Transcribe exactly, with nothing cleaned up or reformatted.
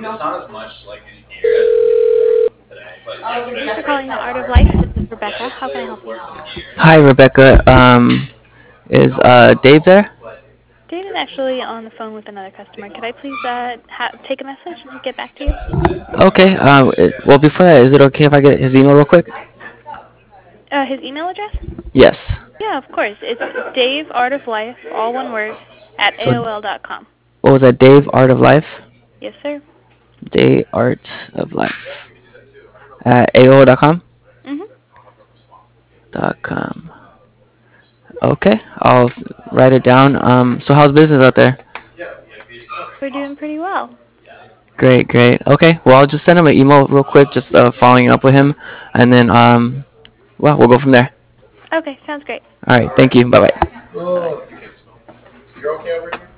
Thanks for calling the Art of Life. This is Rebecca. How can I help you? Hi, Rebecca. Um, is uh Dave there? Dave is actually on the phone with another customer. Could I please uh, ha- take a message and get back to you? Okay. Um. it- Well, before that, is it okay if I get his email real quick? Uh, his email address? Yes. Yeah, of course. It's Dave Art of Life, all one word, at So, A O L dot com. what was that? Dave Art of Life. Yes, sir. Day Art of Life at A O L dot com. Mhm. Dot com. Okay. I'll write it down. Um. So how's business out there? We're doing pretty well. Great. Great. Okay. Well, I'll just send him an email real quick, just uh, following up with him, and then um. Well, we'll go from there. Okay, sounds great. All right. Thank you. Bye bye. Bye bye.